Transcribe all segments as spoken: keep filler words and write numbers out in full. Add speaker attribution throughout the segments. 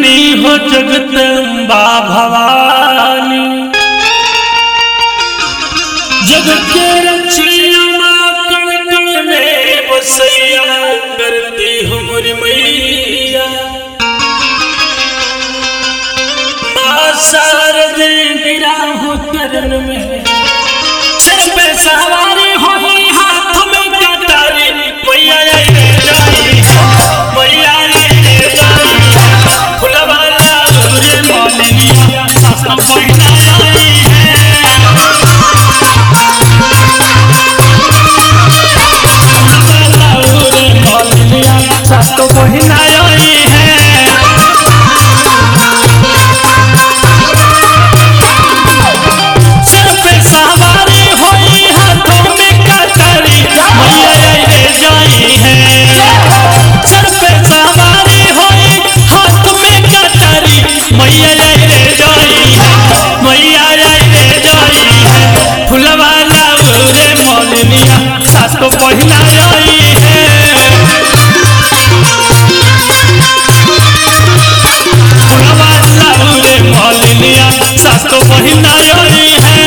Speaker 1: जननी हो जगदम्बा भवानी, जगत के रक्षिया माँ कण कण में बसैया करती हो मोरी मैया। माँ शारदे गिरा हो चरण में, सिर पे सवारी हो हाथ में कटारी, मैया रे जाई मैया रे जाई फुलवाला रे मालिनिया सास पहिना आई है। फुलवाला रे मालिनिया सास पहिना आई है। सिर पे सवारी होई हाथों में कटारी, मैया रे जाई है। सिर पे सवारी होई हाथ में कटारी, मैया रे जाई है मैया रे जाई है। फुलवाला रे मालिनिया सास को पहिना आई है। फुलवाला रे मालिनिया सास को पहिना आई है।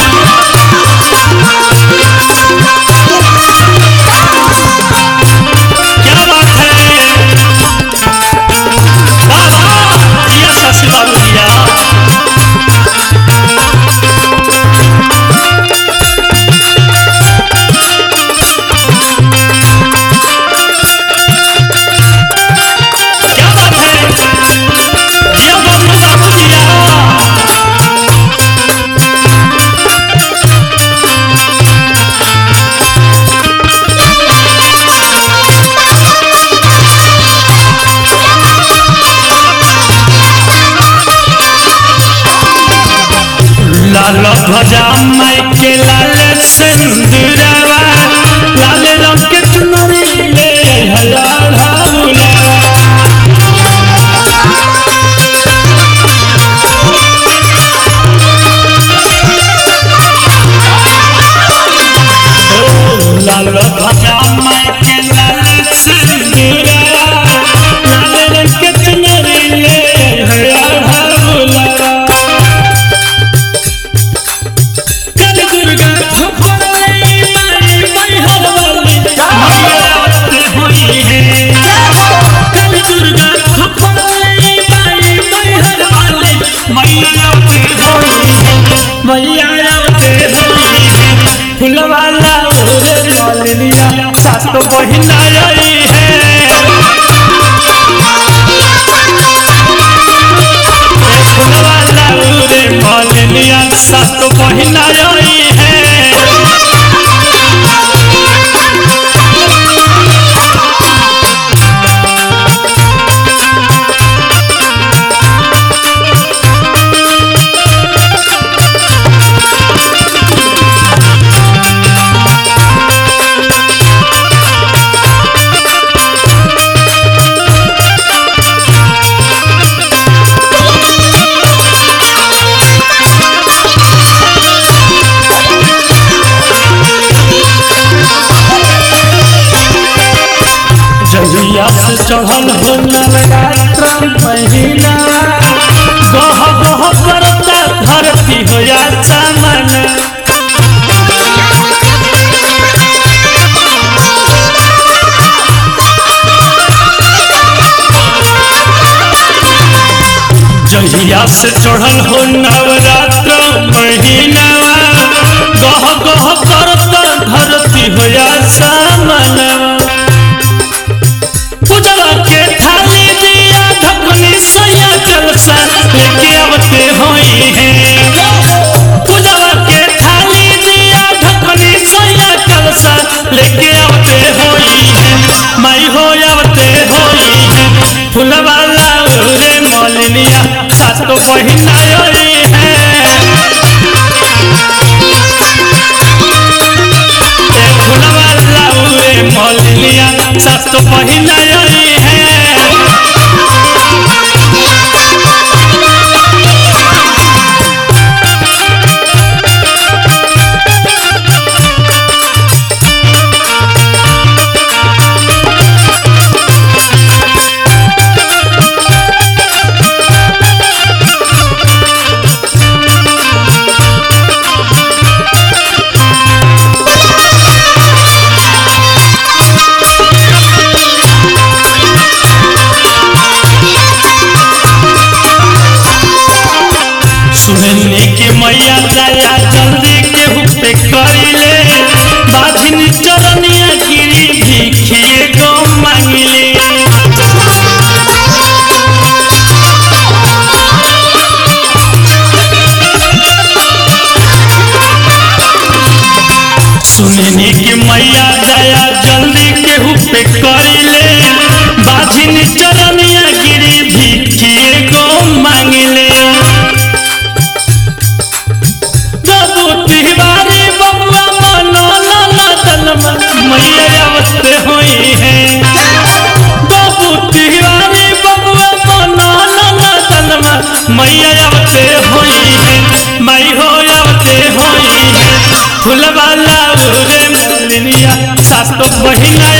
Speaker 1: क्या बात है, वाह वाह जिया सासी बाबू जिया। क्या बात है, जिया बाबू बाबू जिया। लाल ध्वजा माई के लाल सिंदूरवा, लाल रंग के चुनरी ले हलाला बुलावा। ओ लाल ध्वजा माई के लाल सिंदूरवा, लाल रंग के चुनरी ले हलाला बुलावा। मैया फुलवाला रे मालिनिया सास को पहिना आई है। फुलवाला रे मालिनिया सास को पहिना आई है। जहिया से चढ़ल हो नवरात्र महीना, गह गह करता धरती हो या चमन। जहिया से चढ़ल हो नवरात्र महीना, गह गह करता धरती हो या चमन। पूजवा के थाली दिया ढकनी सैया कलसा लेके आवते होई है। पूजवा के थाली दिया ढकनी सैया कलसा लेके आवते होई है, माई हो आवते होई है। फुलवाला रे मालिनिया सास को पहिना आई है। फुलवाला रे मालिनिया सास को पहिना आई है। चरनिया गिरी भिखिए गो मांगले सुननी की मैया दया जल्दी केहू पे करिले बाझिन चरनिया गिरी भिखिए गो मांगले बाबू तिवारी बबुआ मनो लाला तलमा मैया आवते होई है बाबू तिवारी बबुआ मनो लाला तलमा मैया आवते होई है माई हो आवते होई है फुलवाला रे मलिनिया सात बहिना